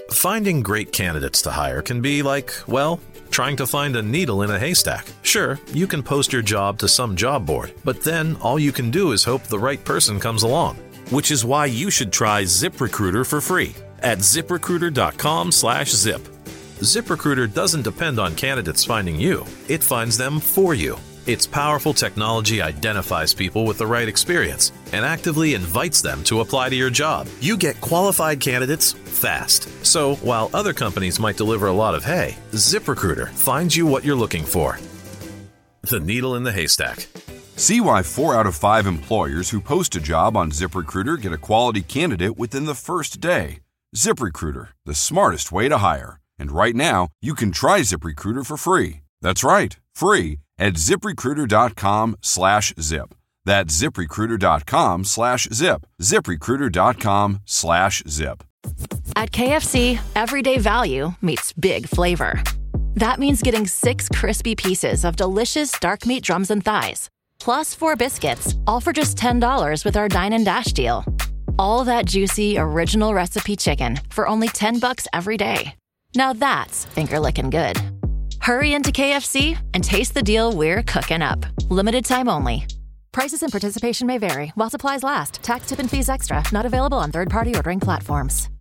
Finding great candidates to hire can be like, well, trying to find a needle in a haystack. Sure, you can post your job to some job board, but then all you can do is hope the right person comes along. Which is why you should try ZipRecruiter for free at ZipRecruiter.com/zip. ZipRecruiter doesn't depend on candidates finding you. It finds them for you. Its powerful technology identifies people with the right experience and actively invites them to apply to your job. You get qualified candidates fast. So while other companies might deliver a lot of hay, ZipRecruiter finds you what you're looking for. The needle in the haystack. See why 4 out of 5 employers who post a job on ZipRecruiter get a quality candidate within the first day. ZipRecruiter, the smartest way to hire. And right now, you can try ZipRecruiter for free. That's right, free at ZipRecruiter.com/zip. That's ZipRecruiter.com/zip. ZipRecruiter.com/zip. At KFC, everyday value meets big flavor. That means getting 6 crispy pieces of delicious dark meat drums and thighs, plus 4 biscuits, all for just $10 with our Dine and Dash deal. All that juicy, original recipe chicken for only $10 every day. Now that's finger-licking good. Hurry into KFC and taste the deal we're cooking up. Limited time only. Prices and participation may vary while supplies last. Tax, tip, and fees extra. Not available on third-party ordering platforms.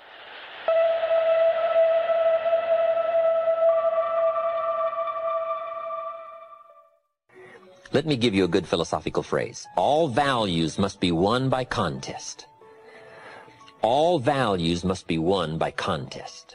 Let me give you a good philosophical phrase. All values must be won by contest. All values must be won by contest.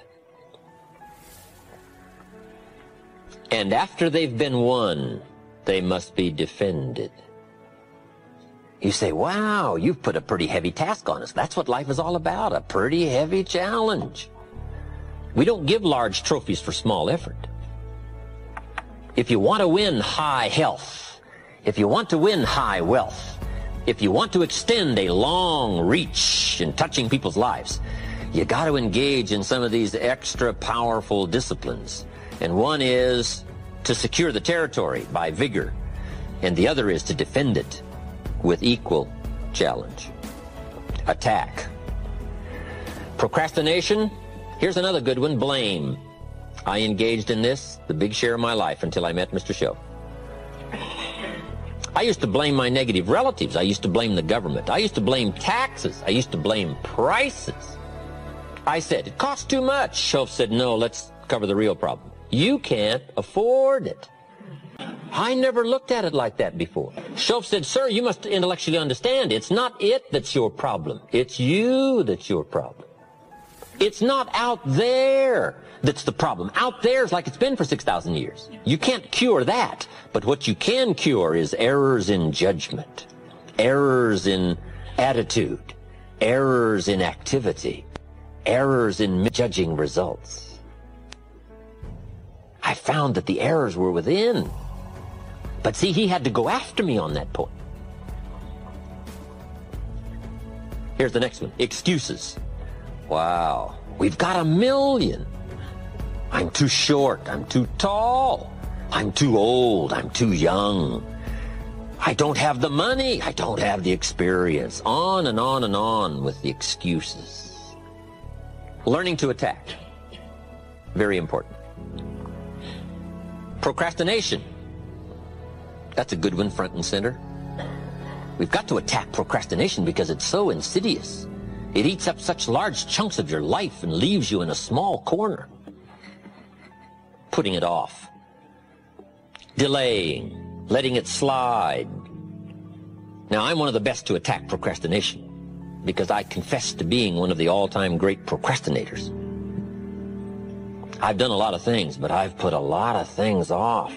And after they've been won, they must be defended. You say, wow, you've put a pretty heavy task on us. That's what life is all about, a pretty heavy challenge. We don't give large trophies for small effort. If you want to win high health, if you want to win high wealth, if you want to extend a long reach in touching people's lives, you got to engage in some of these extra powerful disciplines. And one is to secure the territory by vigor, and the other is to defend it with equal challenge. Attack. Procrastination. Here's another good one, blame. I engaged in this the big share of my life until I met Mr. Show. I used to blame my negative relatives. I used to blame the government. I used to blame taxes. I used to blame prices. I said, it costs too much. Shoaff said, no, let's cover the real problem. You can't afford it. I never looked at it like that before. Shoaff said, sir, you must intellectually understand. It's not it that's your problem. It's you that's your problem. It's not out there that's the problem. Out there is like it's been for 6,000 years. You can't cure that. But what you can cure is errors in judgment, errors in attitude, errors in activity, errors in judging results. I found that the errors were within. But see, he had to go after me on that point. Here's the next one. Excuses. Wow. We've got a million. I'm too short. I'm too tall. I'm too old. I'm too young. I don't have the money. I don't have the experience. On and on and on with the excuses. Learning to attack. Very important. Procrastination. That's a good one, front and center. We've got to attack procrastination because it's so insidious. It eats up such large chunks of your life and leaves you in a small corner. Putting it off. Delaying. Letting it slide. Now, I'm one of the best to attack procrastination because I confess to being one of the all-time great procrastinators. I've done a lot of things, but I've put a lot of things off.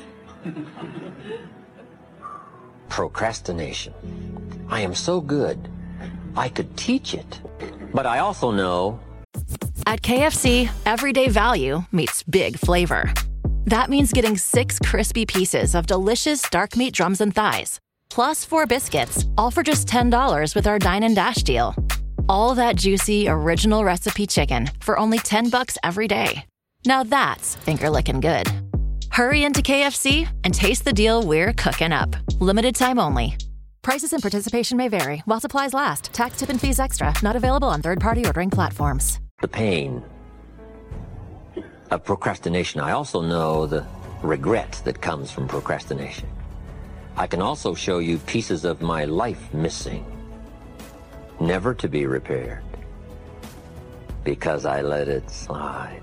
Procrastination. I am so good, I could teach it. But I also know... At KFC, everyday value meets big flavor. That means getting 6 crispy pieces of delicious dark meat drums and thighs, plus 4 biscuits, all for just $10 with our Dine and Dash deal. All that juicy, original recipe chicken for only $10 every day. Now that's finger-licking good. Hurry into KFC and taste the deal we're cooking up. Limited time only. Prices and participation may vary while supplies last. Tax, tip, and fees extra. Not available on third-party ordering platforms. The pain. of procrastination, I also know the regret that comes from procrastination. I can also show you pieces of my life missing, never to be repaired, because I let it slide.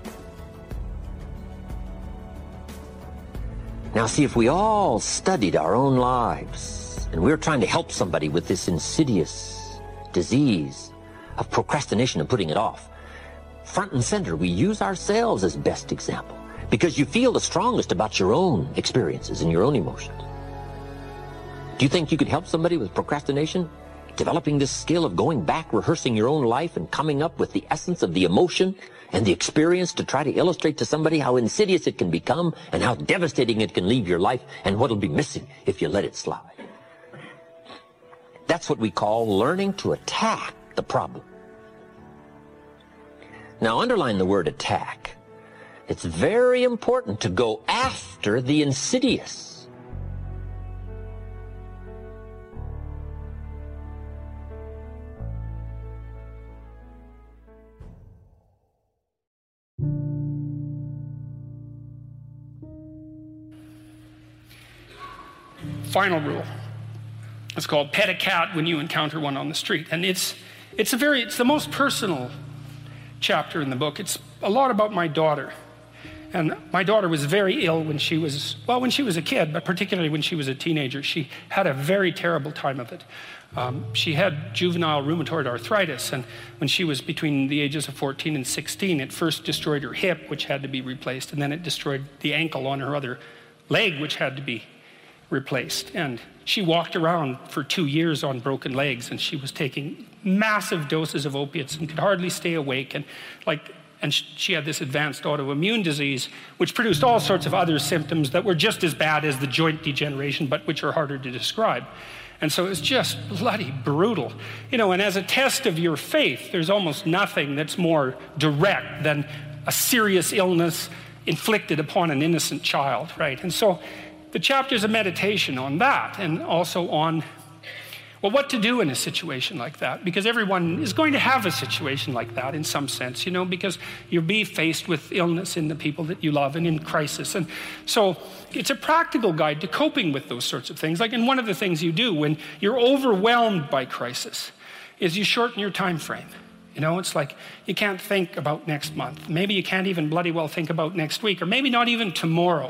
Now see, if we all studied our own lives, and we were trying to help somebody with this insidious disease of procrastination and putting it off, front and center, we use ourselves as best example, because you feel the strongest about your own experiences and your own emotions. Do you think you could help somebody with procrastination? Developing this skill of going back, rehearsing your own life, and coming up with the essence of the emotion and the experience to try to illustrate to somebody how insidious it can become and how devastating it can leave your life and what'll be missing if you let it slide. That's what we call learning to attack the problem. Now, underline the word attack. It's very important to go after the insidious. Final rule. It's called pet a cat when you encounter one on the street. And it's the most personal chapter in the book. It's a lot about my daughter. And my daughter was very ill when she was a kid, but particularly when she was a teenager. She had a very terrible time of it. She had juvenile rheumatoid arthritis, and when she was between the ages of 14 and 16, it first destroyed her hip, which had to be replaced, and then it destroyed the ankle on her other leg, which had to be replaced. And she walked around for 2 years on broken legs, and she was taking massive doses of opiates and could hardly stay awake. And she had this advanced autoimmune disease, which produced all sorts of other symptoms that were just as bad as the joint degeneration, but which are harder to describe. And so it's just bloody brutal. And as a test of your faith, there's almost nothing that's more direct than a serious illness inflicted upon an innocent child, right? And so the chapter's a meditation on that, and also on, what to do in a situation like that, because everyone is going to have a situation like that in some sense, because you'll be faced with illness in the people that you love and in crisis. And so it's a practical guide to coping with those sorts of things. And one of the things you do when you're overwhelmed by crisis is you shorten your time frame. It's like you can't think about next month. Maybe you can't even bloody well think about next week, or maybe not even tomorrow.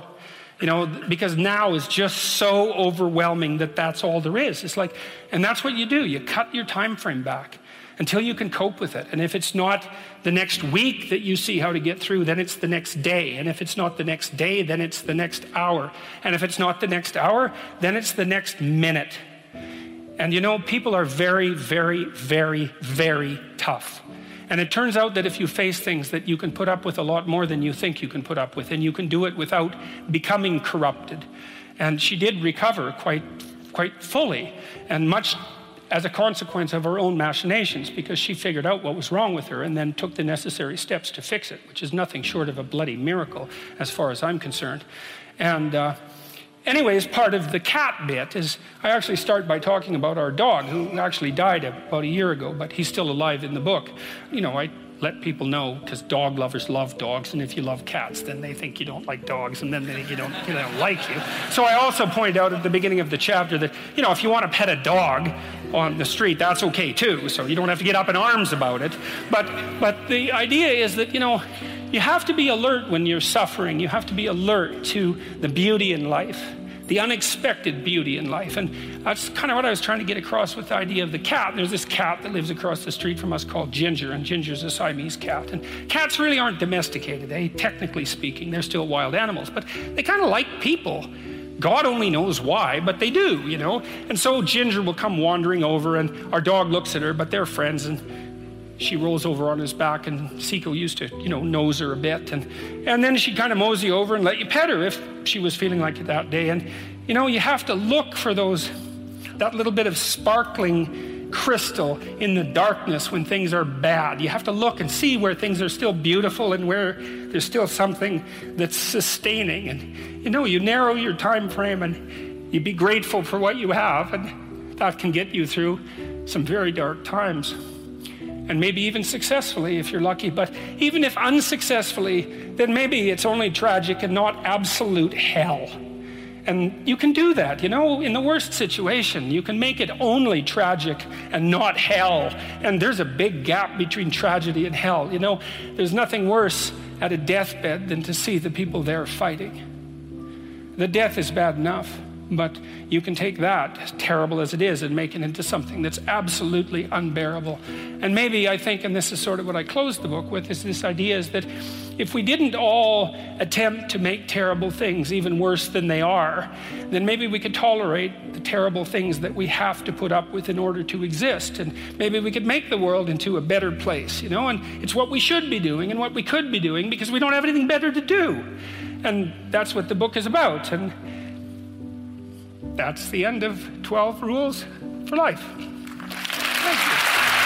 Because now is just so overwhelming that that's all there is. It's like, and that's what you do. You cut your time frame back until you can cope with it. And if it's not the next week that you see how to get through, then it's the next day. And if it's not the next day, then it's the next hour. And if it's not the next hour, then it's the next minute. And people are very, very, very, very tough. And it turns out that if you face things, that you can put up with a lot more than you think you can put up with, and you can do it without becoming corrupted. And she did recover quite fully, and much as a consequence of her own machinations, because she figured out what was wrong with her and then took the necessary steps to fix it, which is nothing short of a bloody miracle as far as I'm concerned. And anyways, part of the cat bit is I actually start by talking about our dog, who actually died about a year ago, but he's still alive in the book. I let people know, because dog lovers love dogs, and if you love cats, then they think you don't like dogs, and then they think they don't like you. So I also point out at the beginning of the chapter that, if you want to pet a dog on the street, that's okay too, so you don't have to get up in arms about it. But the idea is that, you have to be alert when you're suffering. You have to be alert to the beauty in life, the unexpected beauty in life. And that's kind of what I was trying to get across with the idea of the cat. And there's this cat that lives across the street from us called Ginger, and Ginger's a Siamese cat. And cats really aren't domesticated. Technically speaking, they're still wild animals, but they kind of like people. God only knows why, but they do, And so Ginger will come wandering over, and our dog looks at her, but they're friends, and she rolls over on his back, and Seiko used to, nose her a bit. And then she'd kind of mosey over and let you pet her if she was feeling like it that day. And, you have to look for that little bit of sparkling crystal in the darkness when things are bad. You have to look and see where things are still beautiful and where there's still something that's sustaining. And, you narrow your time frame and you be grateful for what you have, and that can get you through some very dark times. and maybe even successfully if you're lucky. But even if unsuccessfully, then maybe it's only tragic and not absolute hell. And you can do that, you know, in the worst situation. You can make it only tragic and not hell. And there's a big gap between tragedy and hell. You know, there's nothing worse at a deathbed than to see the people there fighting. The death is bad enough, but you can take that, as terrible as it is, and make it into something that's absolutely unbearable. And maybe I think, and this is sort of what I closed the book with, is this idea is that if we didn't all attempt to make terrible things even worse than they are, then maybe we could tolerate the terrible things that we have to put up with in order to exist. And maybe we could make the world into a better place, you know? And it's what we should be doing and what we could be doing because we don't have anything better to do. And that's what the book is about. And that's the end of 12 Rules for Life. Thank you.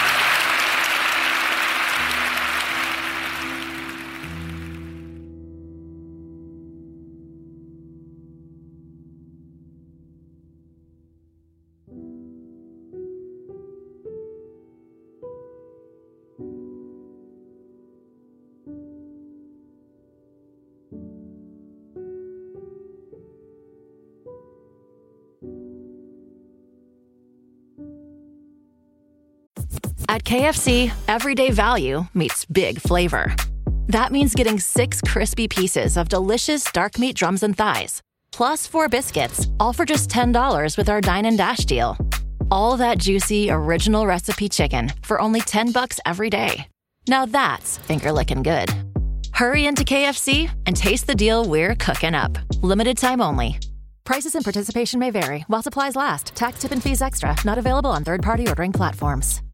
At KFC, everyday value meets big flavor. That means getting 6 crispy pieces of delicious dark meat drums and thighs, plus 4 biscuits, all for just $10 with our Dine and Dash deal. All that juicy, original recipe chicken for only $10 every day. Now that's finger-licking good. Hurry into KFC and taste the deal we're cooking up. Limited time only. Prices and participation may vary while supplies last. Tax, tip, and fees extra. Not available on third-party ordering platforms.